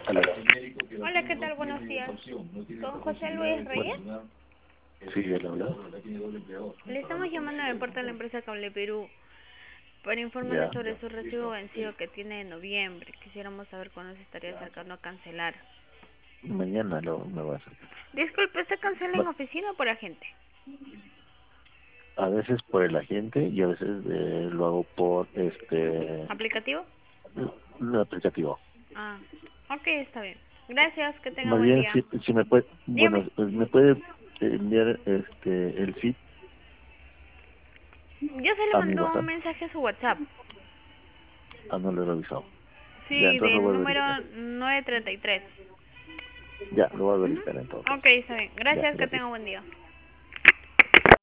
Aló. Hola, ¿qué tal? Buenos días. ¿Con José Luis Reyes? Sí, él habla. Le estamos llamando de parte de la empresa Cable Perú para informarle Ya. sobre su recibo vencido que tiene en noviembre. Quisiéramos saber cuándo se estaría acercando a cancelar. Mañana me va a hacer. Disculpe, ¿usted cancela en Va- oficina o por agente? A veces por el agente y a veces lo hago por ¿Aplicativo? un aplicativo. Ah, ok, está bien. Gracias, que tenga Más buen bien, día. si me puede, Dígame, bueno, me puede enviar el feed yo se le a mi mandó un WhatsApp. mensaje a su WhatsApp. Ah, no lo he revisado. Ya, Sí, entonces lo del voy a número verificar. 933. Ya, lo voy a Ujú. verificar en todo caso. Ok, está bien. Ya, Gracias, que gracias. tenga buen día.